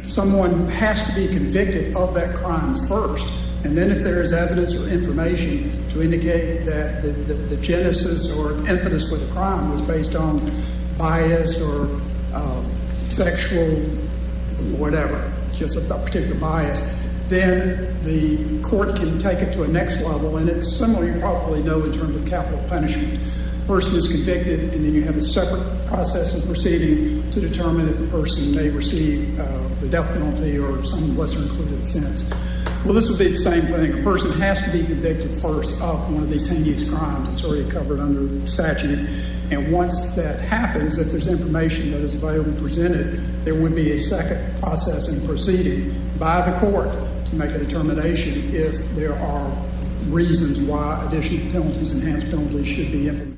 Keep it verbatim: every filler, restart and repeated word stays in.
someone has to be convicted of that crime first. And then if there is evidence or information to indicate that the, the, the genesis or impetus for the crime was based on bias or uh, sexual whatever, just a particular bias, then the court can take it to a next level. And it's similar, you probably know, in terms of capital punishment. The person is convicted, and then you have a separate process and proceeding to determine if the person may receive uh, the death penalty or some lesser included offense. Well, this would be the same thing. A person has to be convicted first of one of these heinous crimes. It's already covered under statute. And once that happens, if there's information that is available and presented, there would be a second process and proceeding by the court to make a determination if there are reasons why additional penalties, enhanced penalties, should be implemented.